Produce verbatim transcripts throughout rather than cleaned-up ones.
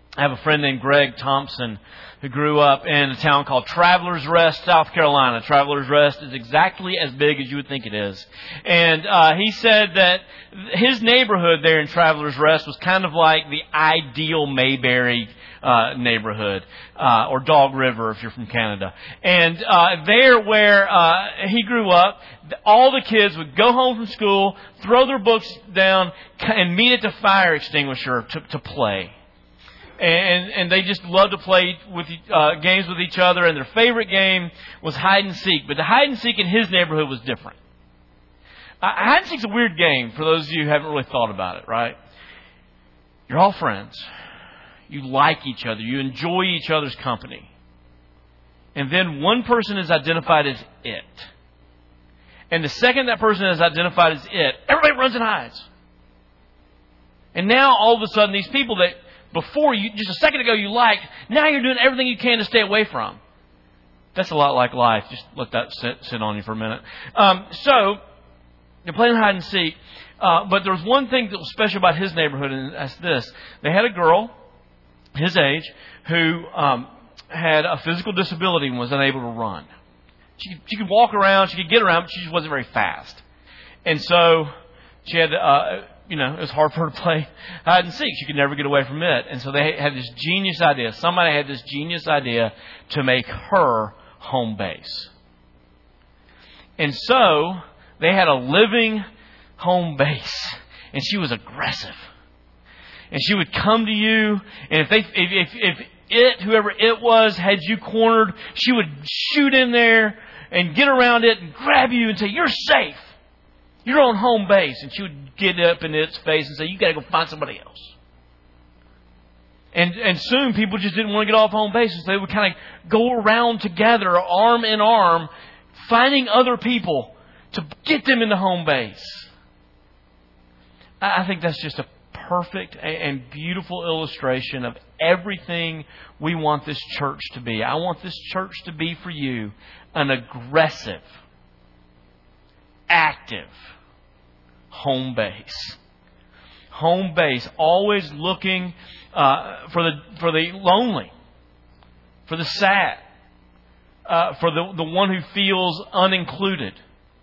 I have a friend named Greg Thompson who grew up in a town called Travelers Rest, South Carolina. Travelers Rest is exactly as big as you would think it is. And uh, he said that his neighborhood there in Travelers Rest was kind of like the ideal Mayberry uh, neighborhood, uh, or Dog River if you're from Canada. And uh, there where uh, he grew up, all the kids would go home from school, throw their books down, and meet at the fire extinguisher to, to play. And, and they just loved to play with uh, games with each other. And their favorite game was hide and seek. But the hide and seek in his neighborhood was different. Uh, hide and seek's a weird game for those of you who haven't really thought about it, right? You're all friends. You like each other. You enjoy each other's company. And then one person is identified as it. And the second that person is identified as it, everybody runs and hides. And now all of a sudden these people that before you, just a second ago you liked, now you're doing everything you can to stay away from. That's a lot like life. Just let that sit, sit on you for a minute. Um, so, they're playing hide and seek. Uh, but there was one thing that was special about his neighborhood, and that's this. They had a girl, his age, who um, had a physical disability and was unable to run. She, she could walk around, she could get around, but she just wasn't very fast. And so, she had... Uh, You know, it was hard for her to play hide and seek. She could never get away from it. And so they had this genius idea. Somebody had this genius idea to make her home base. And so they had a living home base. And she was aggressive. And she would come to you. And if they, if, if, if it, whoever it was, had you cornered, she would shoot in there and get around it and grab you and say, "You're safe. You're on home base." And she would get up in its face and say, "You got to go find somebody else." And and soon people just didn't want to get off home base. So they would kind of go around together, arm in arm, finding other people to get them into home base. I think that's just a perfect and beautiful illustration of everything we want this church to be. I want this church to be for you an aggressive, active home base. Home base, always looking uh, for the for the lonely, for the sad, uh, for the the one who feels unincluded,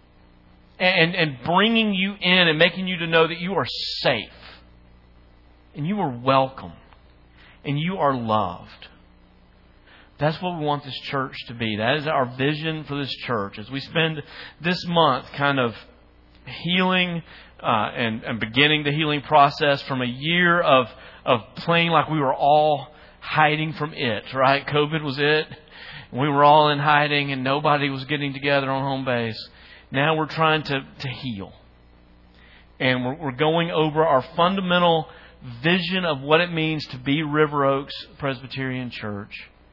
and and bringing you in and making you to know that you are safe, and you are welcome, and you are loved. That's what we want this church to be. That is our vision for this church. As we spend this month kind of healing uh, and, and beginning the healing process from a year of of playing like we were all hiding from it, right? COVID was it. We were all in hiding and nobody was getting together on home base. Now we're trying to, to heal. And we're, we're going over our fundamental vision of what it means to be River Oaks Presbyterian Church.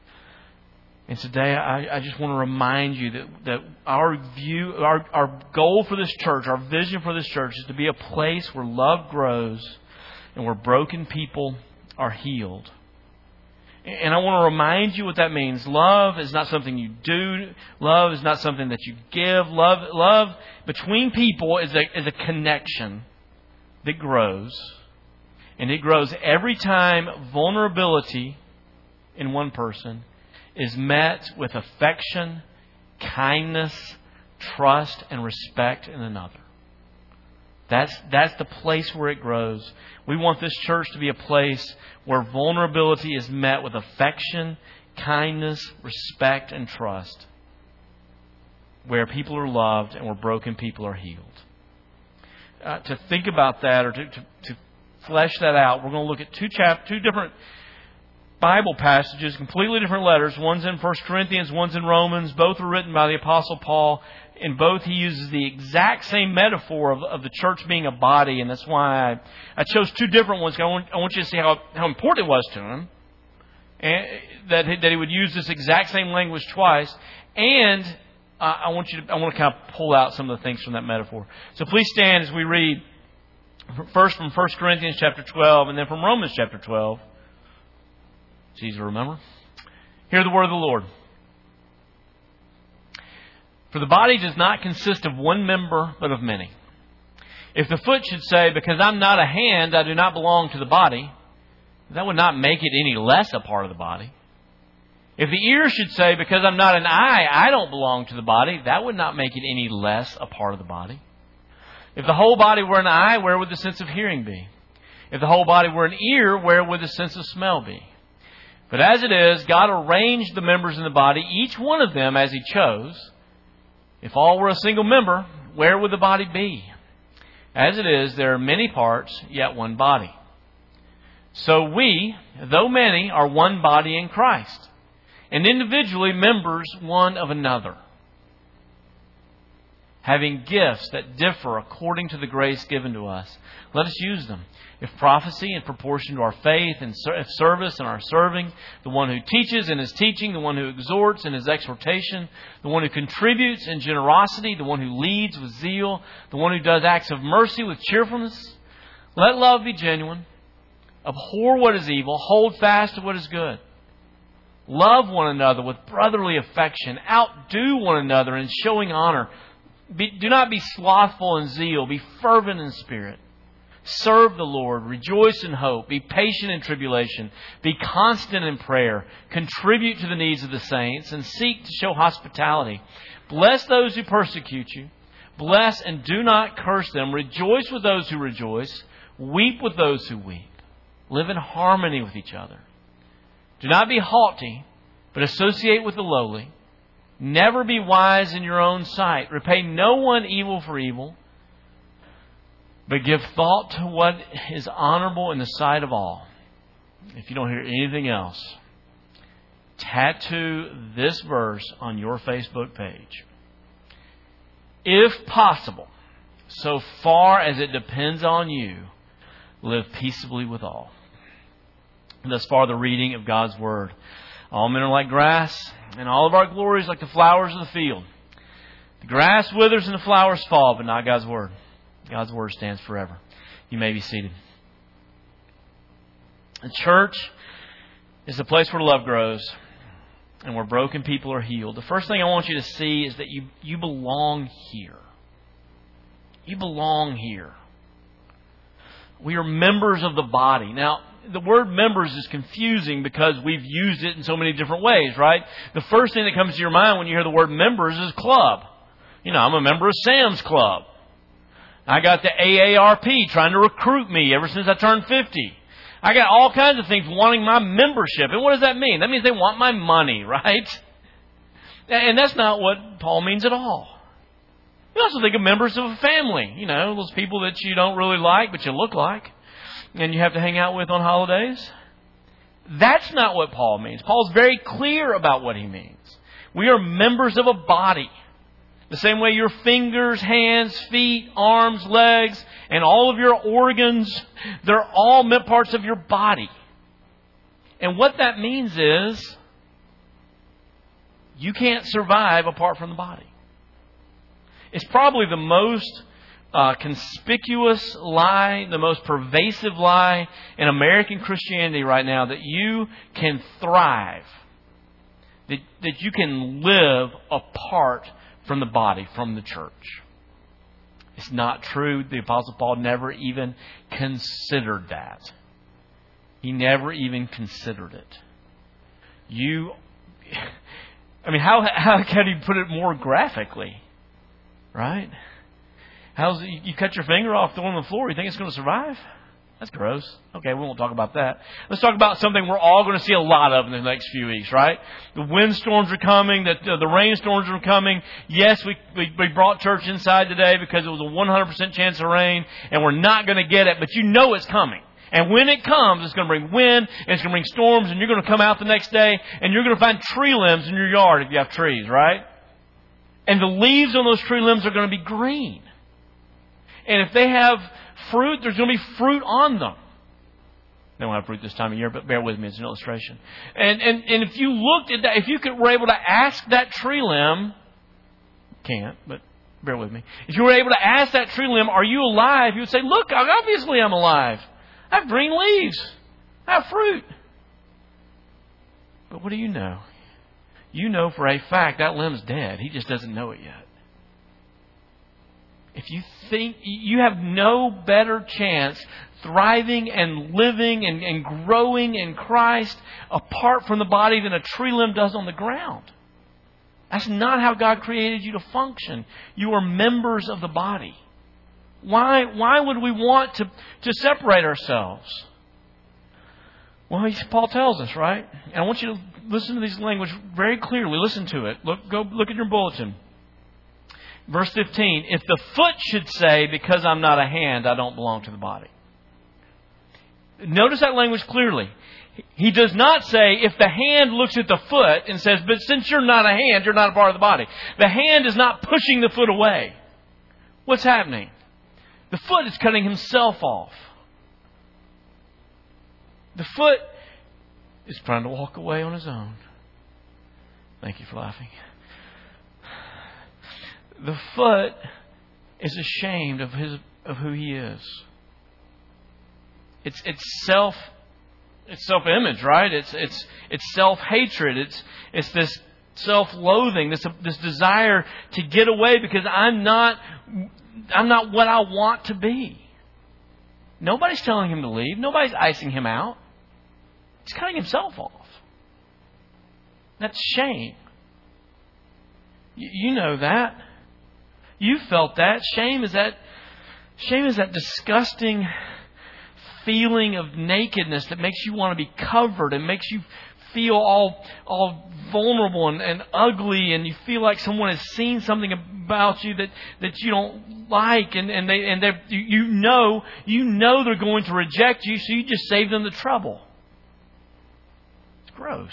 And today, I, I just want to remind you that, that our view, our, our goal for this church, our vision for this church is to be a place where love grows and where broken people are healed. And I want to remind you what that means. Love is not something you do. Love is not something that you give. Love, love between people is a, is a connection that grows. And it grows every time vulnerability in one person is met with affection, kindness, trust, and respect in another. That's that's the place where it grows. We want this church to be a place where vulnerability is met with affection, kindness, respect, and trust. Where people are loved and where broken people are healed. Uh, to think about that or to, to, to flesh that out, we're going to look at two chap two different Bible passages, completely different letters. One's in First Corinthians, one's in Romans. Both were written by the Apostle Paul. In both, he uses the exact same metaphor of, of the church being a body. And that's why I, I chose two different ones. I want, I want you to see how, how important it was to him. And that, that he would use this exact same language twice. And uh, I want you to, I want to kind of pull out some of the things from that metaphor. So please stand as we read first from First Corinthians chapter twelve and then from Romans chapter twelve. It's easy to remember. Hear the word of the Lord. For the body does not consist of one member, but of many. If the foot should say, "Because I'm not a hand, I do not belong to the body," that would not make it any less a part of the body. If the ear should say, because I'm not an eye, I don't belong to the body, that would not make it any less a part of the body. If the whole body were an eye, where would the sense of hearing be? If the whole body were an ear, where would the sense of smell be? But as it is, God arranged the members in the body, each one of them as He chose. If all were a single member, where would the body be? As it is, there are many parts, yet one body. So we, though many, are one body in Christ, and individually members one of another, having gifts that differ according to the grace given to us. Let us use them. If prophecy, in proportion to our faith, and if service in our serving, the one who teaches in his teaching, the one who exhorts in his exhortation, the one who contributes in generosity, the one who leads with zeal, the one who does acts of mercy with cheerfulness. Let love be genuine. Abhor what is evil. Hold fast to what is good. Love one another with brotherly affection. Outdo one another in showing honor. Be, do not be slothful in zeal. Be fervent in spirit. Serve the Lord. Rejoice in hope. Be patient in tribulation. Be constant in prayer. Contribute to the needs of the saints and seek to show hospitality. Bless those who persecute you. Bless and do not curse them. Rejoice with those who rejoice. Weep with those who weep. Live in harmony with each other. Do not be haughty, but associate with the lowly. Never be wise in your own sight. Repay no one evil for evil, but give thought to what is honorable in the sight of all. If you don't hear anything else, tattoo this verse on your Facebook page. If possible, so far as it depends on you, live peaceably with all. Thus far, the reading of God's Word. All men are like grass, and all of our glories like the flowers of the field. The grass withers and the flowers fall, but not God's Word. God's Word stands forever. You may be seated. The church is the place where love grows and where broken people are healed. The first thing I want you to see is that you, you belong here. You belong here. We are members of the body. Now, the word members is confusing because we've used it in so many different ways, right? The first thing that comes to your mind when you hear the word members is club. You know, I'm a member of Sam's Club. I got the A A R P trying to recruit me ever since I turned fifty. I got all kinds of things wanting my membership. And what does that mean? That means they want my money, right? And that's not what Paul means at all. You also think of members of a family. You know, those people that you don't really like, but you look like, and you have to hang out with on holidays. That's not what Paul means. Paul's very clear about what he means. We are members of a body. The same way your fingers, hands, feet, arms, legs, and all of your organs, they're all parts of your body. And what that means is you can't survive apart from the body. It's probably the most uh, conspicuous lie, the most pervasive lie in American Christianity right now, that you can thrive, that, that you can live apart from the body, from the church. It's not true. The Apostle Paul never even considered that. He never even considered it. You, I mean, how how can he put it more graphically? Right? How's it, you cut your finger off, throw it on the floor, you think it's going to survive? That's gross. Okay, we won't talk about that. Let's talk about something we're all going to see a lot of in the next few weeks, right? The windstorms are coming. The, uh, the rainstorms are coming. Yes, we, we we brought church inside today because it was a one hundred percent chance of rain, and we're not going to get it, but you know it's coming. And when it comes, it's going to bring wind, and it's going to bring storms, and you're going to come out the next day, and you're going to find tree limbs in your yard if you have trees, right? And the leaves on those tree limbs are going to be green. And if they have fruit, there's going to be fruit on them. They won't have fruit this time of year, but bear with me, it's an illustration. And and, and if you looked at that, if you could, were able to ask that tree limb, can't, but bear with me. If you were able to ask that tree limb, are you alive? You would say, look, obviously I'm alive. I have green leaves. I have fruit. But what do you know? You know for a fact that limb's dead. He just doesn't know it yet. if you think you have no better chance thriving and living and, and growing in Christ apart from the body than a tree limb does on the ground. That's not how God created you to function. You are members of the body. Why, why would we want to, to separate ourselves? Well, Paul tells us, right? And I want you to listen to this language very clearly. Listen to it. Look, go look at your bulletin. Verse fifteen. If the foot should say, because I'm not a hand, I don't belong to the body. Notice that language clearly. He does not say, if the hand looks at the foot and says, but since you're not a hand, you're not a part of the body. The hand is not pushing the foot away. What's happening? The foot is cutting himself off. The foot is trying to walk away on his own. Thank you for laughing. The foot is ashamed of his of who he is. It's it's self it's self-image, right? It's it's it's self-hatred. It's it's this self-loathing, this this desire to get away because I'm not I'm not what I want to be. Nobody's telling him to leave. Nobody's icing him out. He's cutting himself off. That's shame. You, you know that. You felt that. Shame is that shame is that disgusting feeling of nakedness that makes you want to be covered and makes you feel all all vulnerable and, and ugly, and you feel like someone has seen something about you that, that you don't like, and, and they and they you know you know they're going to reject you, so you just save them the trouble. It's gross.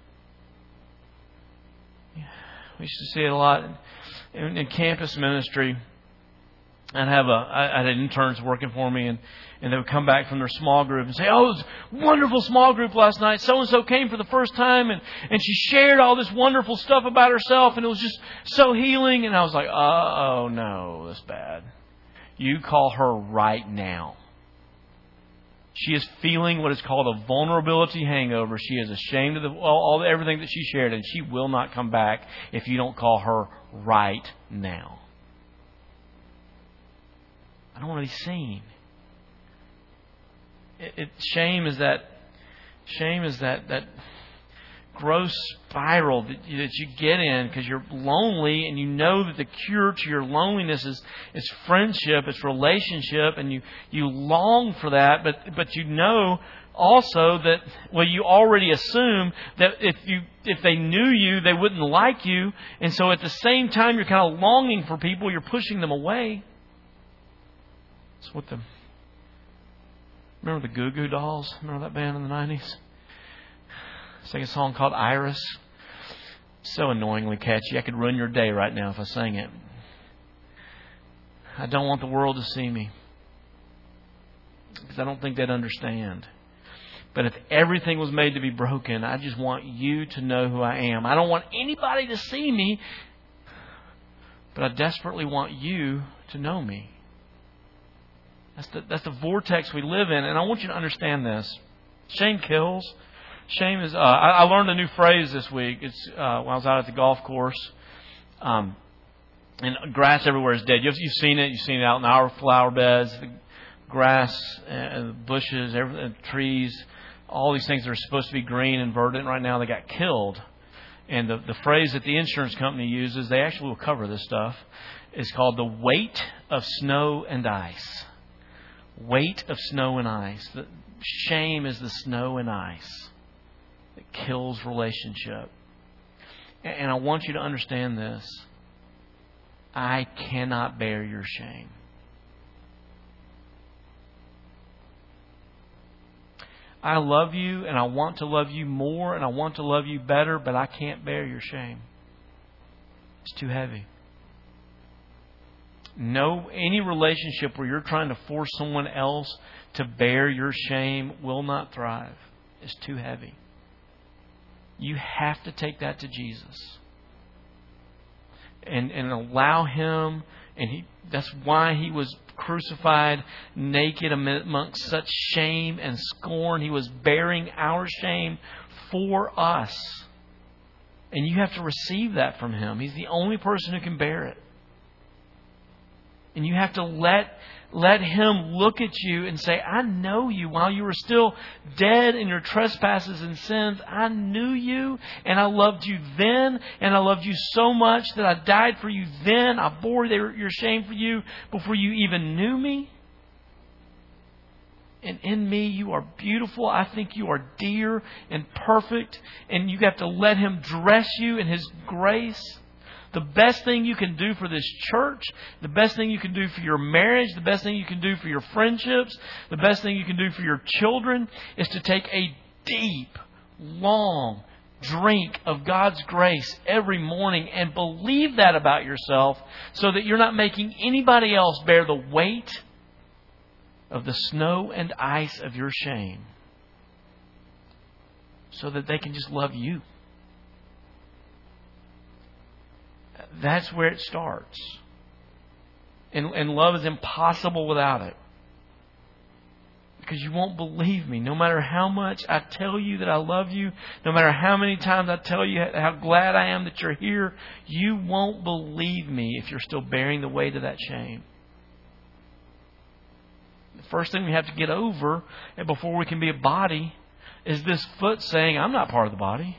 Yeah. We used to see it a lot in, in campus ministry. I'd have a I had interns working for me, and, and they would come back from their small group and say, "Oh, it was a wonderful small group last night. So and so came for the first time, and, and she shared all this wonderful stuff about herself, and it was just so healing." And I was like, "Oh no, that's bad. You call her right now. She is feeling what is called a vulnerability hangover. She is ashamed of the, all, all everything that she shared, and she will not come back if you don't call her right now." I don't want to be seen. It, it, shame is that shame is that that gross spiral that you, that you get in because you're lonely, and you know that the cure to your loneliness is is friendship, it's relationship, and you you long for that, but but you know also that, well, you already assume that if you if they knew you, they wouldn't like you, and so at the same time you're kind of longing for people, you're pushing them away. It's what the remember the Goo Goo Dolls? Remember that band in the nineties? Sang a song called Iris. So annoyingly catchy. I could ruin your day right now if I sang it. I don't want the world to see me, because I don't think they'd understand. But if everything was made to be broken, I just want you to know who I am. I don't want anybody to see me, but I desperately want you to know me. That's the, that's the vortex we live in. And I want you to understand this. Shame kills. Shame is... Uh, I, I learned a new phrase this week. It's uh, when I was out at the golf course. Um, and grass everywhere is dead. You've, you've seen it. You've seen it out in our flower beds. The grass, and the bushes, every, the trees. All these things that are supposed to be green and verdant right now, they got killed. And the, the phrase that the insurance company uses, they actually will cover this stuff, is called the weight of snow and ice. Weight of snow and ice. The shame is the snow and ice that kills relationship. And I want you to understand this. I cannot bear your shame. I love you, and I want to love you more, and I want to love you better, but I can't bear your shame. It's too heavy. No, any relationship where you're trying to force someone else to bear your shame will not thrive. It's too heavy. You have to take that to Jesus. And and allow Him, and he that's why He was crucified naked amongst such shame and scorn. He was bearing our shame for us. And you have to receive that from Him. He's the only person who can bear it. And you have to let let Him look at you and say, I know you. While you were still dead in your trespasses and sins, I knew you and I loved you then. And I loved you so much that I died for you then. I bore your shame for you before you even knew me. And in me, you are beautiful. I think you are dear and perfect. And you have to let Him dress you in His grace. The best thing you can do for this church, the best thing you can do for your marriage, the best thing you can do for your friendships, the best thing you can do for your children is to take a deep, long drink of God's grace every morning and believe that about yourself so that you're not making anybody else bear the weight of the snow and ice of your shame so that they can just love you. That's where it starts. And, and love is impossible without it. Because you won't believe me. No matter how much I tell you that I love you, no matter how many times I tell you how glad I am that you're here, you won't believe me if you're still bearing the weight of that shame. The first thing we have to get over, and before we can be a body, is this foot saying, I'm not part of the body.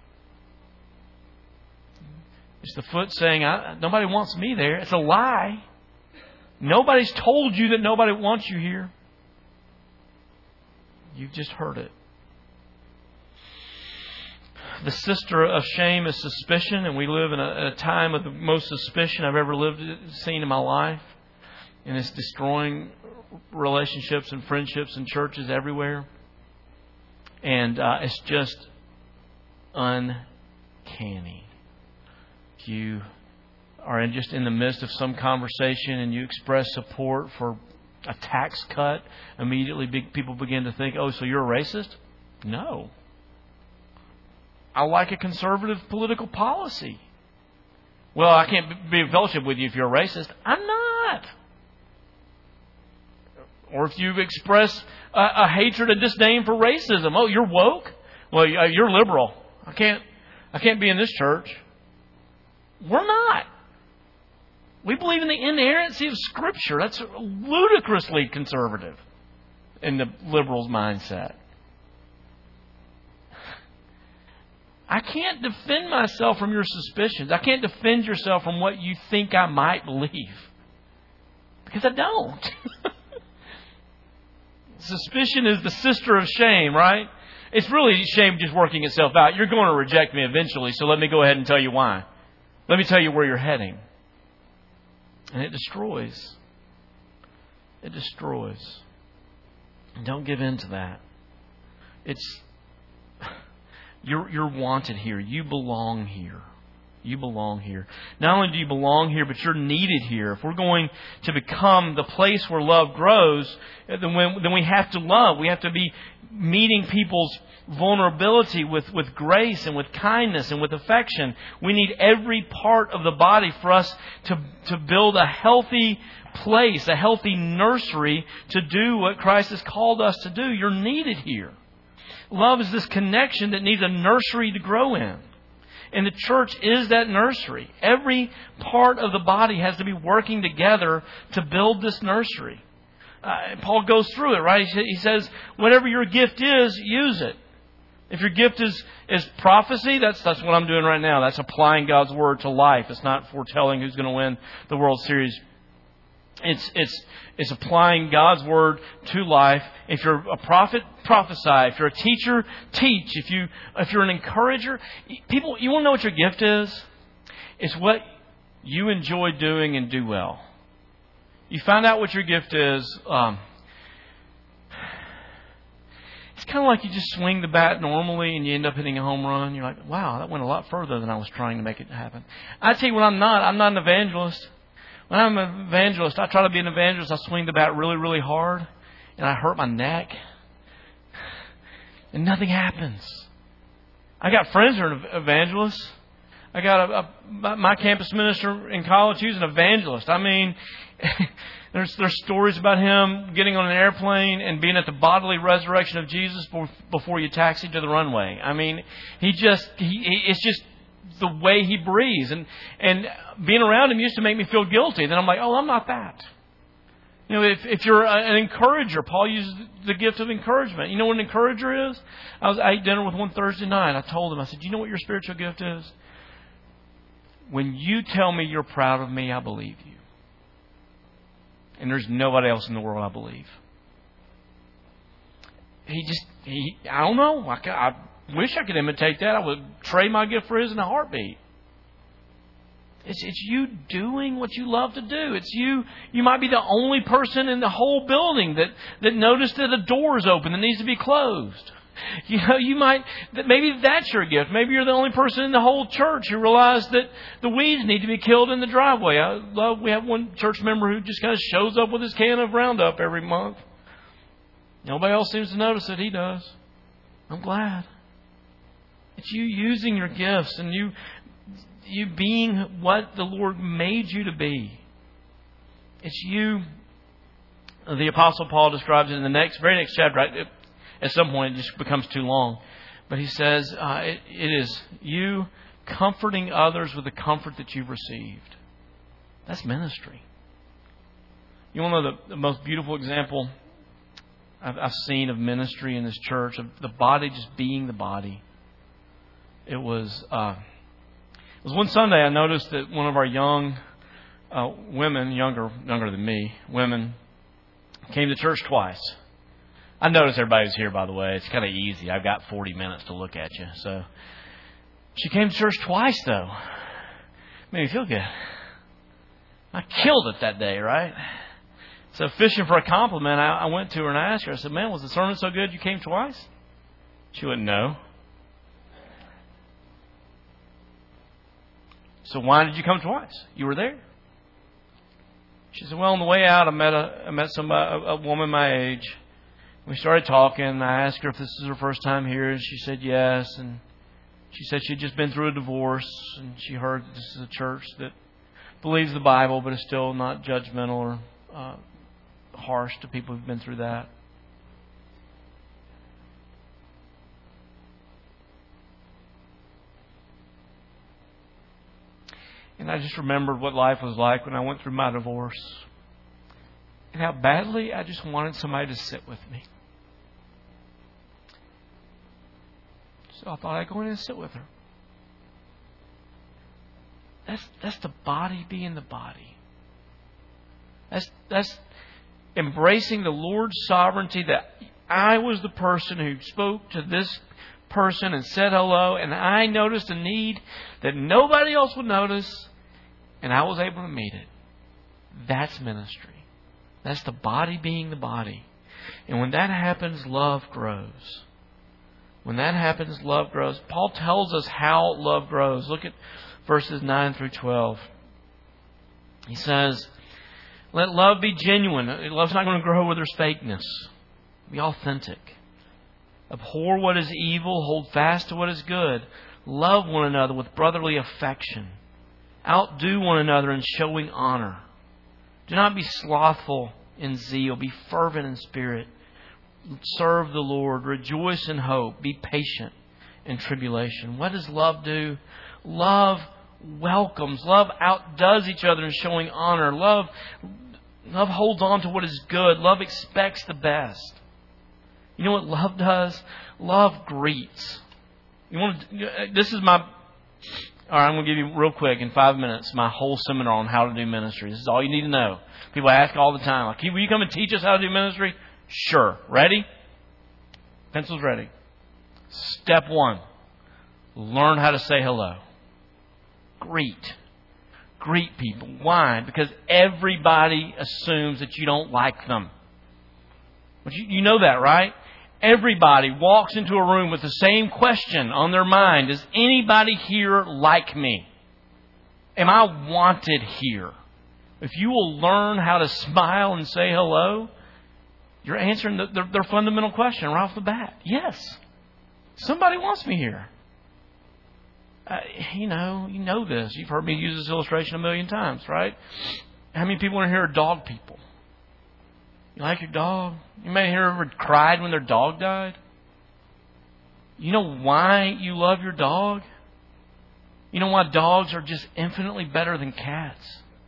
It's the foot saying, I, nobody wants me there. It's a lie. Nobody's told you that nobody wants you here. You've just heard it. The sister of shame is suspicion, and we live in a, a time of the most suspicion I've ever lived seen in my life. And it's destroying relationships and friendships and churches everywhere. And uh, it's just uncanny. If you are in just in the midst of some conversation and you express support for a tax cut, immediately big people begin to think, oh, so you're a racist? No. I like a conservative political policy. Well, I can't be in fellowship with you if you're a racist. I'm not. Or if you express a, a hatred and disdain for racism, oh, you're woke? Well, you're liberal. I can't, I can't be in this church. We're not. We believe in the inerrancy of Scripture. That's ludicrously conservative in the liberals' mindset. I can't defend myself from your suspicions. I can't defend yourself from what you think I might believe. Because I don't. Suspicion is the sister of shame, right? It's really shame just working itself out. You're going to reject me eventually, so let me go ahead and tell you why. Let me tell you where you're heading. And it destroys. It destroys. And don't give in to that. It's you're you're wanted here. You belong here. You belong here. Not only do you belong here, but you're needed here. If we're going to become the place where love grows, then, when, then we have to love. We have to be meeting people's vulnerability with, with grace and with kindness and with affection. We need every part of the body for us to, to build a healthy place, a healthy nursery to do what Christ has called us to do. You're needed here. Love is this connection that needs a nursery to grow in. And the church is that nursery. Every part of the body has to be working together to build this nursery. Uh, Paul goes through it, right? He says, whatever your gift is, use it. If your gift is, is prophecy, that's that's what I'm doing right now. That's applying God's Word to life. It's not foretelling who's going to win the World Series. It's it's it's applying God's Word to life. If you're a prophet, prophesy. If you're a teacher, teach. If you if you're an encourager, people, you want to know what your gift is? It's what you enjoy doing and do well. You find out what your gift is. Um, it's kind of like you just swing the bat normally and you end up hitting a home run. You're like, wow, that went a lot further than I was trying to make it happen. I tell you what, I'm not. I'm not an evangelist. When I'm an evangelist, I try to be an evangelist. I swing the bat really, really hard, and I hurt my neck, and nothing happens. I got friends who are evangelists. I got a, a my campus minister in college. He was an evangelist. I mean, there's there's stories about him getting on an airplane and being at the bodily resurrection of Jesus before, before you taxi to the runway. I mean, he just he, it's just the way he breathes. And, and being around him used to make me feel guilty. Then I'm like, oh, I'm not that. You know, if, if you're an encourager, Paul uses the gift of encouragement. You know what an encourager is? I was I ate dinner with one Thursday night. I told him, I said, do you know what your spiritual gift is? When you tell me you're proud of me, I believe you. And there's nobody else in the world I believe. He just, he, I don't know. I, I wish I could imitate that. I would trade my gift for his in a heartbeat. It's, it's you doing what you love to do. It's you. You might be the only person in the whole building that, that noticed that a door is open that needs to be closed. You know, you might, maybe that's your gift. Maybe you're the only person in the whole church who realized that the weeds need to be killed in the driveway. I love, we have one church member who just kind of shows up with his can of Roundup every month. Nobody else seems to notice it. He does. I'm glad. It's you using your gifts and you you being what the Lord made you to be. It's you. The Apostle Paul describes it in the next, very next chapter. Right? At some point, it just becomes too long. But he says, uh, it, it is you comforting others with the comfort that you've received. That's ministry. You want to know the, the most beautiful example I've, I've seen of ministry in this church, of the body just being the body. It was... Uh, It was one Sunday I noticed that one of our young uh, women, younger younger than me, women, came to church twice. I noticed everybody's here, by the way. It's kind of easy. I've got forty minutes to look at you. So she came to church twice, though. Made me feel good. I killed it that day, right? So fishing for a compliment, I, I went to her and I asked her, I said, man, was the sermon so good you came twice? She wouldn't know. So why did you come twice? You were there. She said, well, on the way out, I met a, I met somebody, a, a woman my age. We started talking. I asked her if this is her first time here, and she said yes. And she said she'd just been through a divorce, and she heard this is a church that believes the Bible, but is still not judgmental or uh, harsh to people who've been through that. And I just remembered what life was like when I went through my divorce. And how badly I just wanted somebody to sit with me. So I thought I'd go in and sit with her. That's that's the body being the body. That's that's embracing the Lord's sovereignty, that I was the person who spoke to this person and said hello, and I noticed a need that nobody else would notice, and I was able to meet it. That's ministry. That's the body being the body. And when that happens, love grows. When that happens, love grows. Paul tells us how love grows. Look at verses nine through twelve. He says, let love be genuine. Love's not going to grow where there's fakeness. Be authentic. Abhor what is evil. Hold fast to what is good. Love one another with brotherly affection. Outdo one another in showing honor. Do not be slothful in zeal. Be fervent in spirit. Serve the Lord. Rejoice in hope. Be patient in tribulation. What does love do? Love welcomes. Love outdoes each other in showing honor. Love, love holds on to what is good. Love expects the best. You know what love does? Love greets. You want to, this is my... All right, I'm going to give you real quick in five minutes my whole seminar on how to do ministry. This is all you need to know. People ask all the time, like, will you come and teach us how to do ministry? Sure. Ready? Pencils ready. Step one. Learn how to say hello. Greet. Greet people. Why? Because everybody assumes that you don't like them. But you, you know that, right? Everybody walks into a room with the same question on their mind. Does anybody here like me? Am I wanted here? If you will learn how to smile and say hello, you're answering the, their, their fundamental question right off the bat. Yes. Somebody wants me here. Uh, you know, you know this. You've heard me use this illustration a million times, right? How many people in here are dog people? You like your dog? You may have ever cried when their dog died. You know why you love your dog? You know why dogs are just infinitely better than cats?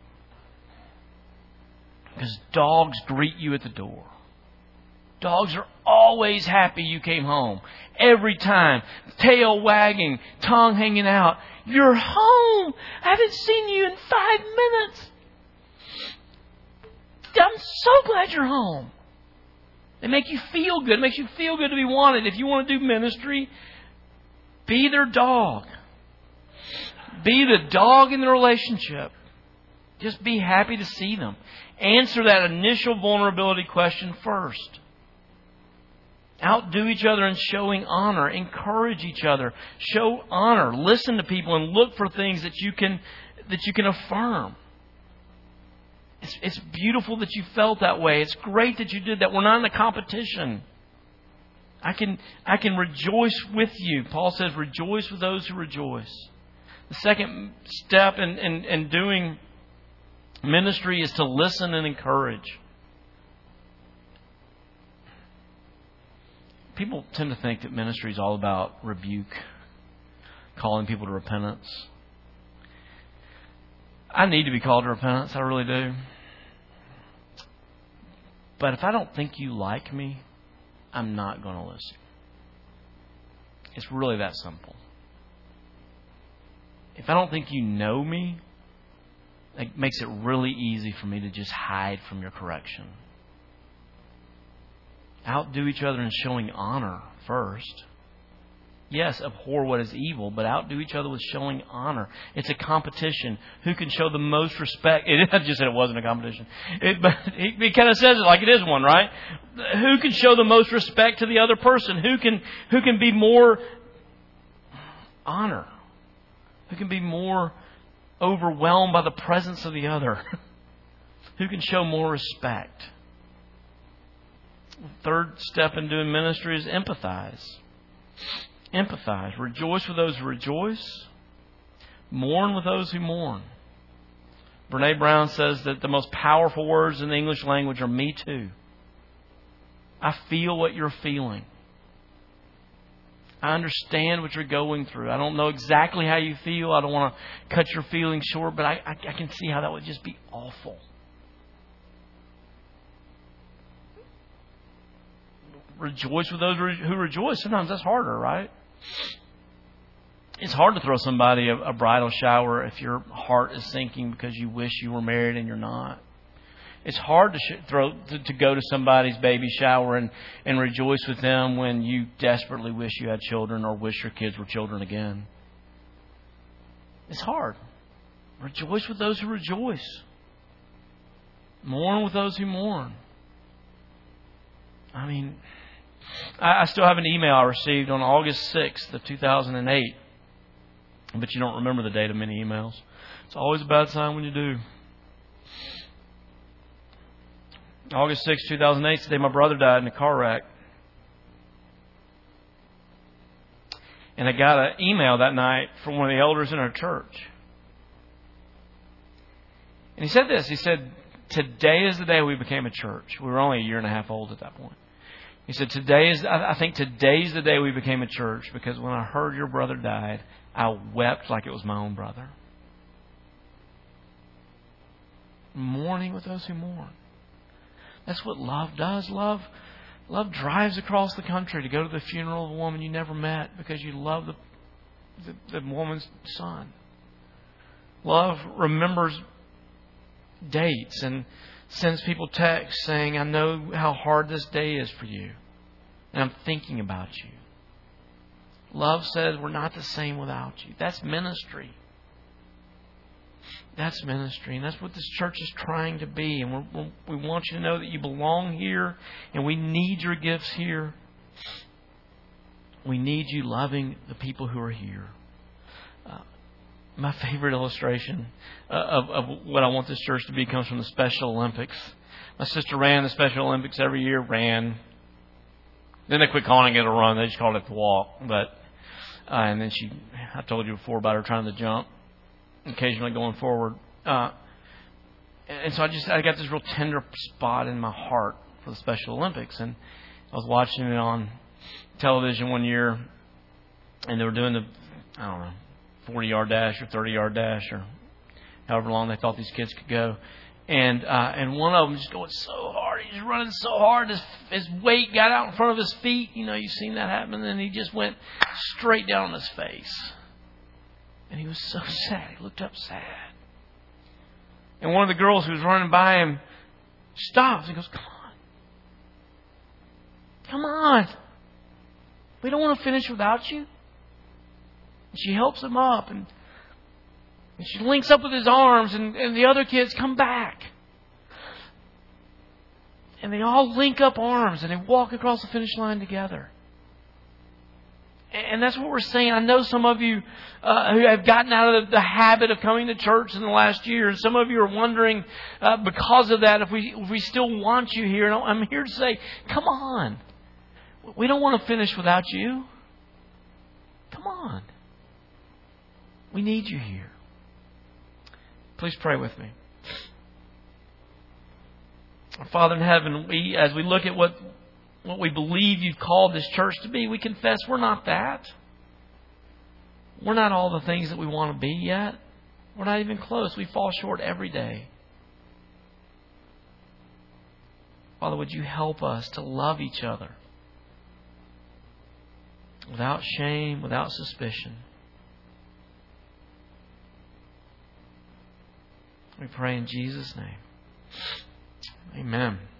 Because dogs greet you at the door. Dogs are always happy you came home. Every time. Tail wagging, tongue hanging out. You're home. I haven't seen you in five minutes. I'm so glad you're home. They make you feel good. It makes you feel good to be wanted. If you want to do ministry, be their dog. Be the dog in the relationship. Just be happy to see them. Answer that initial vulnerability question first. Outdo each other in showing honor. Encourage each other. Show honor. Listen to people and look for things that you can that you can affirm. It's, it's beautiful that you felt that way. It's great that you did that. We're not in a competition. I can I can rejoice with you. Paul says, rejoice with those who rejoice. The second step in, in, in doing ministry is to listen and encourage. People tend to think that ministry is all about rebuke, calling people to repentance. I need to be called to repentance, I really do. But if I don't think you like me, I'm not going to listen. It's really that simple. If I don't think you know me, it makes it really easy for me to just hide from your correction. Outdo each other in showing honor first. Yes, abhor what is evil, but outdo each other with showing honor. It's a competition. Who can show the most respect? It, I just said it wasn't a competition. It, but it, it kind of says it like it is one, right? Who can show the most respect to the other person? Who can who can be more honor? Who can be more overwhelmed by the presence of the other? Who can show more respect? Third step in doing ministry is empathize. Empathize. Rejoice with those who rejoice. Mourn with those who mourn. Brene Brown says that the most powerful words in the English language are me too. I feel what you're feeling. I understand what you're going through. I don't know exactly how you feel. I don't want to cut your feelings short, but I, I, I can see how that would just be awful. Rejoice with those who rejoice. Sometimes that's harder, right? It's hard to throw somebody a, a bridal shower if your heart is sinking because you wish you were married and you're not. It's hard to sh- throw to, to go to somebody's baby shower and, and rejoice with them when you desperately wish you had children or wish your kids were children again. It's hard. Rejoice with those who rejoice. Mourn with those who mourn. I mean, I, I still have an email I received on August sixth of two thousand eight. But you don't remember the date of many emails. It's always a bad sign when you do. August sixth, two thousand eight, today my brother died in a car wreck. And I got an email that night from one of the elders in our church. And he said this. He said, today is the day we became a church. We were only a year and a half old at that point. He said, today is, I think today's the day we became a church because when I heard your brother died, I wept like it was my own brother. Mourning with those who mourn. That's what love does. Love love drives across the country to go to the funeral of a woman you never met because you love the, the, the woman's son. Love remembers dates and sends people texts saying, I know how hard this day is for you. And I'm thinking about you. Love says we're not the same without you. That's ministry. That's ministry. And that's what this church is trying to be. And we're, we're, we want you to know that you belong here. And we need your gifts here. We need you loving the people who are here. Uh, my favorite illustration uh, of, of what I want this church to be comes from the Special Olympics. My sister ran the Special Olympics every year. Ran. Then they quit calling it a run. They just called it the walk. But uh, and then she, I told you before about her trying to jump. Occasionally going forward. Uh, and so I just, I got this real tender spot in my heart for the Special Olympics. And I was watching it on television one year and they were doing the, I don't know, forty-yard dash or thirty-yard dash or however long they thought these kids could go. And uh, and one of them just going so hard. He's running so hard. His, his weight got out in front of his feet. You know, you've seen that happen. And then he just went straight down on his face. And he was so sad. He looked up sad. And one of the girls who was running by him stops and goes, come on. Come on. We don't want to finish without you. And she helps him up and And she links up with his arms, and, and the other kids come back. And they all link up arms, and they walk across the finish line together. And that's what we're saying. I know some of you uh, who have gotten out of the, the habit of coming to church in the last year, and some of you are wondering uh, because of that if we if we still want you here. And I'm here to say, come on. We don't want to finish without you. Come on. We need you here. Please pray with me. Our Father in heaven, we, as we look at what, what we believe you've called this church to be, we confess we're not that. We're not all the things that we want to be yet. We're not even close. We fall short every day. Father, would you help us to love each other without shame, without suspicion. We pray in Jesus' name. Amen.